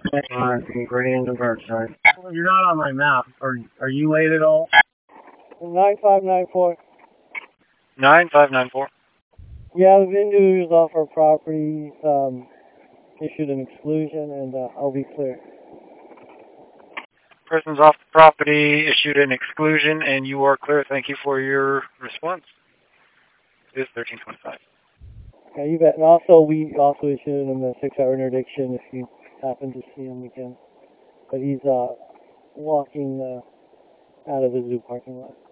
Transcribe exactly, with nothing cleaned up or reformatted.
Alright, Grand and Burnside. Well, you're not on my map. Are, are you late at all? nine five nine four. nine five nine four. Yeah, the vendor is off our property, um, issued an exclusion, and uh, I'll be clear. Person's off the property, issued an exclusion, and you are clear. Thank you for your response. It is thirteen twenty-five. Yeah, you bet. And also, we also issued him a six-hour interdiction if you happen to see him again. But he's uh, walking uh, out of the zoo parking lot.